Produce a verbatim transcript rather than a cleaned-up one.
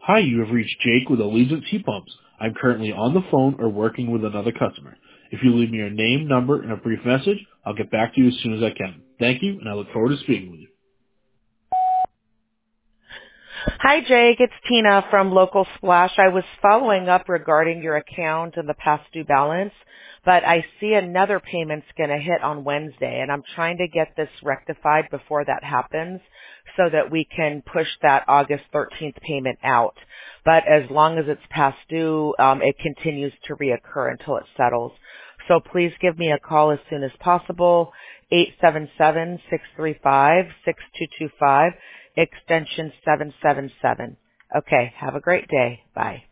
Hi, you have reached Jake with Allegiance Heat Pumps. I'm currently on the phone or working with another customer. If you leave me your name, number, and a brief message, I'll get back to you as soon as I can. Thank you, and I look forward to speaking with you. Hi, Jake. It's Tina from Local Splash. I was following up regarding your account and the past due balance, but I see another payment's going to hit on Wednesday, and I'm trying to get this rectified before that happens so that we can push that August thirteenth payment out. But as long as it's past due, um, it continues to reoccur until it settles. So please give me a call as soon as possible, eight seven seven, six three five, six two two five, extension seven seven seven. Okay, have a great day. Bye.